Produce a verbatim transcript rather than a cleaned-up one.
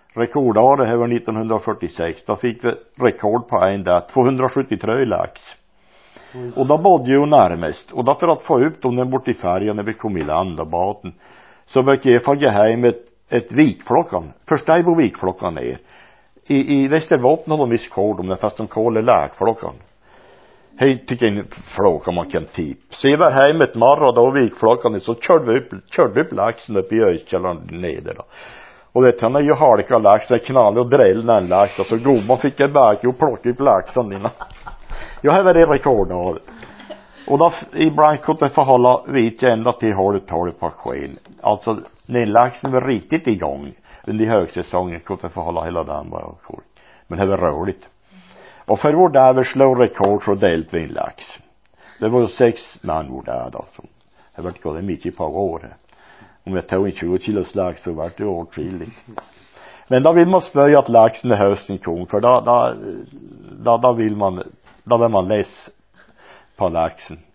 Rekordåret här var nittonhundrafyrtiosex. Då fick vi rekord på en där. tvåhundrasjuttiotre lax. Mm. Och då bodde ju närmast. Och då för att få upp dem där bort i färjan när vi kom i land och baten. Så fick jag få hem ett, ett vikflockan. Först där var vikflockan ner. I, i Västerbotten har de visst kål dem. Fast de kål är läkflockan. Hej tycker jag en flocka man kan tipp. Så jag var hem ett morgon då vikflockan. Så körde vi upp, körde upp laxen upp i Östjälland nere då. Och det han är ju halka lax, det knall och dräll när en lax. Och så god man fick en bak och plocka upp laxen innan. Jag har varit rekordår. Och då ibland kunde jag förhålla vet jag ända till hållet hållet på sken. Alltså när laxen var riktigt igång under högsäsongen kunde jag förhålla hela dagen bara. Men det var roligt. Och för vår där vi slog rekord så delt vi en lax. Det var sex man var där då. Det var gått mycket på år. Om jag tog en tjugo kilos lax så var det åtskilligt. Men då vill man spöja att laxen är hösten kom. För då, då, då, då vill man, då vill man less på laxen.